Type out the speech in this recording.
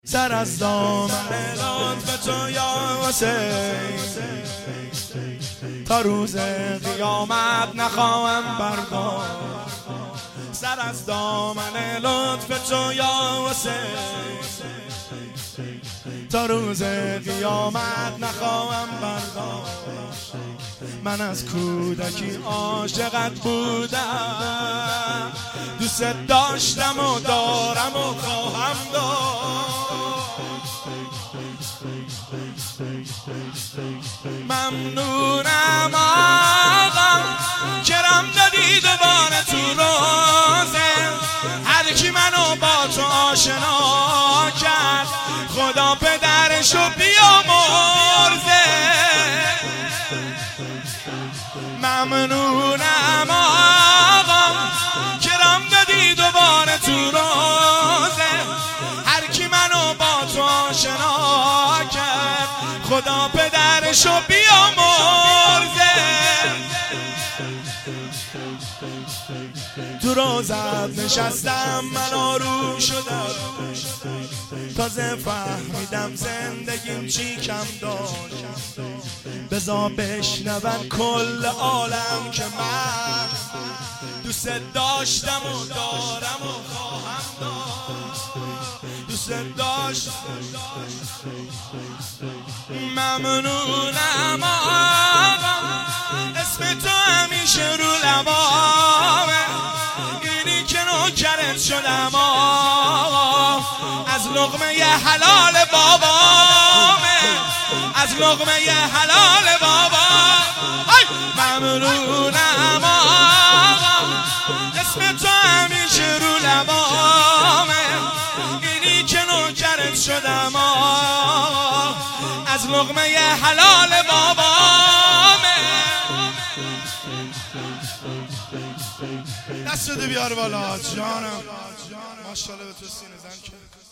سر از دامن لطف تو یا حسین، تا روز قیامت نخواهم برداشت. سر از دامن لطف تو یا حسین، تا روز قیامت نخواهم برداشت. من از کودکی عاشقت بودم، دوست داشتم و دارم و خواهم داشت. ممنونم آقا کرم دادی دوباره تو روزه، هر کی منو با تو آشنا کرد خدا پدرشو بیامرزه. ممنونم آقا کرم دادی دوباره تو روزه، هر کی منو با تو آشنا کرد خدا پدرشو بیامرزه. تو روزت نشستم من آروم شدم، تازه فهمیدم زندگیم چی کم داشت. بذار بشنون کل عالم که من دوست داشتم و دارم و خواهم داشت. دوست داشتم. ممنونم آقا اسم تو همیشه رو لبامه، اینی که نوکرت شدم آقا از لقمه حلال بابامه، از لقمه حلال بابا. ممنونم آقا اسم تو همیشه رو لبامه، اینی که نوکرت شدم آقا از لقمه حلال بابامه. دست بده بیار بالا جانم، ماشاءالله به تو سینه زن که